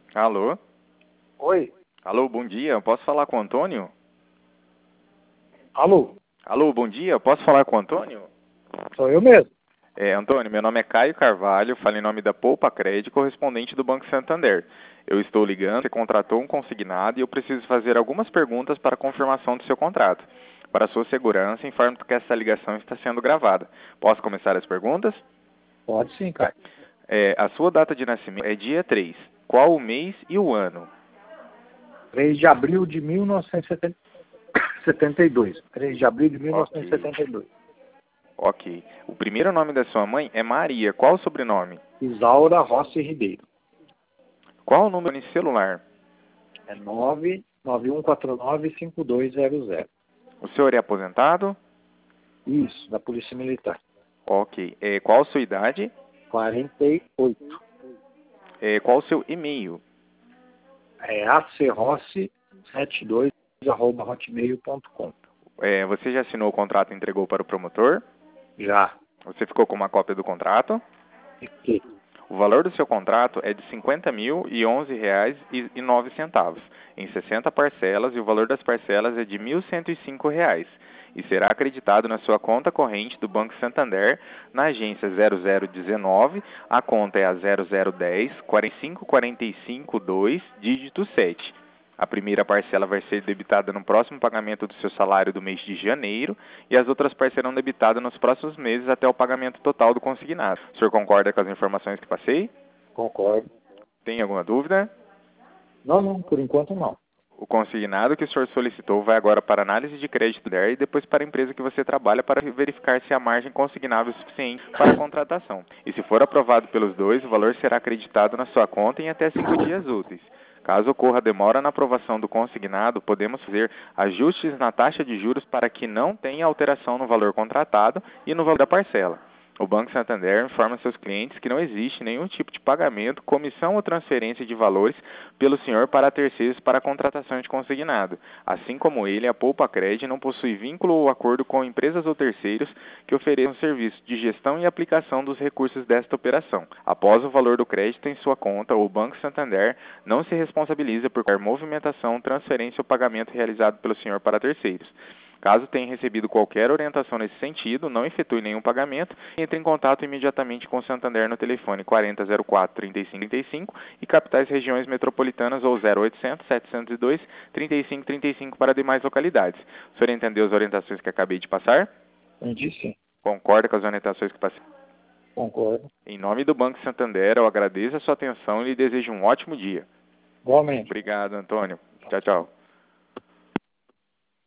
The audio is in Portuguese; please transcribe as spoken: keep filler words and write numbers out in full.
Alô? Oi. Alô, bom dia. Posso falar com o Antônio? Alô? Alô, bom dia. Posso falar com o Antônio? Sou eu mesmo. É, Antônio, meu nome é Caio Carvalho, falo em nome da Poupa Crédito, correspondente do Banco Santander. Eu estou ligando, você contratou um consignado e eu preciso fazer algumas perguntas para confirmação do seu contrato. Para sua segurança, informo que essa ligação está sendo gravada. Posso começar as perguntas? Pode sim, Caio. É, a sua data de nascimento é dia três. Qual o mês e o ano? três de abril de mil novecentos e setenta e dois. três de abril de mil novecentos e Ok. setenta e dois. Ok. O primeiro nome da sua mãe é Maria. Qual o sobrenome? Isaura Rossi Ribeiro. Qual o número de celular? É nove nove um quatro nove cinco dois zero zero. O senhor é aposentado? Isso, da Polícia Militar. Ok. É, qual a sua idade? quarenta e oito. É, qual o seu e-mail? É acrossi setenta e dois arroba hotmail ponto com. É, você já assinou o contrato e entregou para o promotor? Já. Você ficou com uma cópia do contrato? Fiquei. O valor do seu contrato é de cinquenta mil e onze reais e nove centavos, em sessenta parcelas, e o valor das parcelas é de mil cento e cinco reais, e será acreditado na sua conta corrente do Banco Santander, na agência zero zero dezenove, a conta é a zero zero dez, quarenta e cinco quarenta e cinco dois, dígito sete. A primeira parcela vai ser debitada no próximo pagamento do seu salário do mês de janeiro e as outras parcelas serão debitadas nos próximos meses até o pagamento total do consignado. O senhor concorda com as informações que passei? Concordo. Tem alguma dúvida? Não, não, por enquanto não. O consignado que o senhor solicitou vai agora para análise de crédito dela e depois para a empresa que você trabalha para verificar se a margem consignável é suficiente para a contratação. E se for aprovado pelos dois, o valor será acreditado na sua conta em até cinco dias úteis. Caso ocorra demora na aprovação do consignado, podemos fazer ajustes na taxa de juros para que não tenha alteração no valor contratado e no valor da parcela. O Banco Santander informa seus clientes que não existe nenhum tipo de pagamento, comissão ou transferência de valores pelo senhor para terceiros para a contratação de consignado. Assim como ele, a Poupa Crédito não possui vínculo ou acordo com empresas ou terceiros que ofereçam serviço de gestão e aplicação dos recursos desta operação. Após o valor do crédito em sua conta, o Banco Santander não se responsabiliza por qualquer movimentação, transferência ou pagamento realizado pelo senhor para terceiros. Caso tenha recebido qualquer orientação nesse sentido, não efetue nenhum pagamento e entre em contato imediatamente com o Santander no telefone quarenta zero quatro, trinta e cinco trinta e cinco e capitais regiões metropolitanas ou zero oitocentos, setecentos e dois, trinta e cinco trinta e cinco para demais localidades. O senhor entendeu as orientações que acabei de passar? Entendi sim. Concorda com as orientações que passei? Concordo. Em nome do Banco Santander, eu agradeço a sua atenção e lhe desejo um ótimo dia. Igualmente. Obrigado, Antônio. Tchau, tchau.